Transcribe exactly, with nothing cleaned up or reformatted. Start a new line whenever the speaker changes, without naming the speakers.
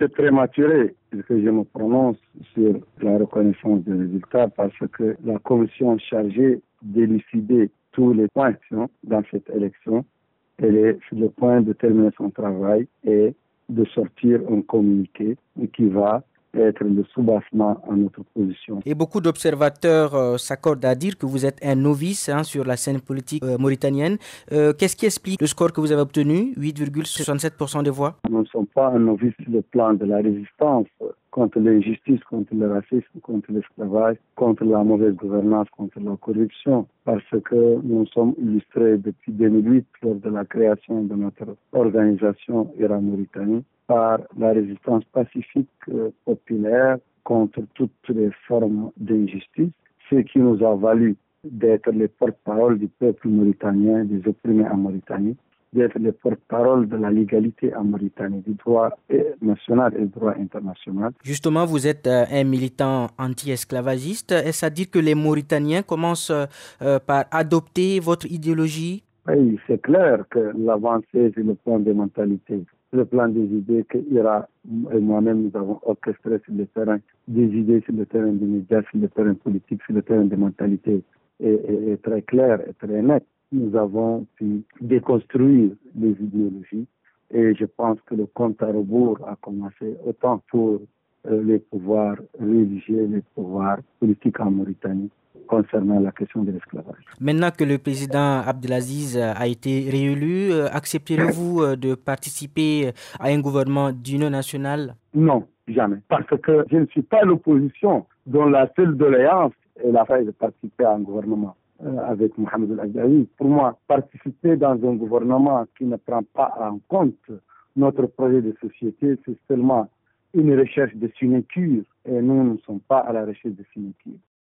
c'est prématuré que je me prononce sur la reconnaissance des résultats parce que la commission chargée d'élucider tous les points dans cette élection, elle est sur le point de terminer son travail et de sortir un communiqué qui va être le soubassement à notre position.
Et beaucoup d'observateurs euh, s'accordent à dire que vous êtes un novice hein, sur la scène politique euh, mauritanienne. Euh, qu'est-ce qui explique le score que vous avez obtenu, huit virgule soixante-sept pour cent des voix?
Nous ne sommes pas un novice sur le plan de la résistance contre l'injustice, contre le racisme, contre l'esclavage, contre la mauvaise gouvernance, contre la corruption, parce que nous sommes illustrés depuis deux mille huit lors de la création de notre organisation I R A Mauritanie par la résistance pacifique euh, populaire contre toutes les formes d'injustice, ce qui nous a valu d'être les porte-parole du peuple mauritanien, des opprimés en Mauritanie, d'être les porte-parole de la légalité en Mauritanie, du droit national et du droit international.
Justement, vous êtes euh, un militant anti-esclavagiste. Est-ce à dire que les Mauritaniens commencent euh, par adopter votre idéologie?
Oui, c'est clair que l'avancée, c'est le plan des mentalités. Le plan des idées que I R A et moi-même nous avons orchestré sur le terrain, des idées sur le terrain des médias, sur le terrain politique, sur le terrain des mentalités, est, est, est très clair et très net. Nous avons pu déconstruire les idéologies et je pense que le compte à rebours a commencé autant pour euh, les pouvoirs religieux, les pouvoirs politiques en Mauritanie concernant la question de l'esclavage.
Maintenant que le président Abdelaziz a été réélu, euh, accepterez-vous euh, de participer à un gouvernement d'union nationale?
Non, jamais. Parce que je ne suis pas l'opposition dont la seule doléance est la fait de participer à un gouvernement euh, avec Mohamed Abdelaziz. Pour moi, participer dans un gouvernement qui ne prend pas en compte notre projet de société, c'est seulement une recherche de sinécure et nous ne sommes pas à la recherche de sinécure.